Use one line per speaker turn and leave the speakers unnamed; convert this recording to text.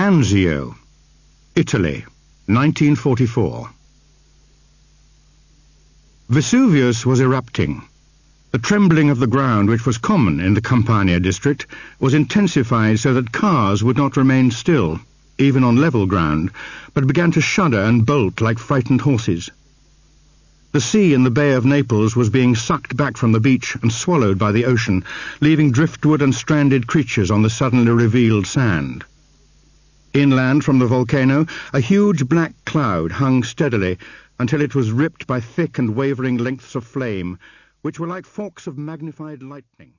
Anzio, Italy, 1944. Vesuvius was erupting. The trembling of the ground, which was common in the Campania district, was intensified so that cars would not remain still, even on level ground, but began to shudder and bolt like frightened horses. The sea in the Bay of Naples was being sucked back from the beach and swallowed by the ocean, leaving driftwood and stranded creatures on the suddenly revealed sand. Inland from the volcano, a huge black cloud hung steadily until it was ripped by thick and wavering lengths of flame, which were like forks of magnified lightning.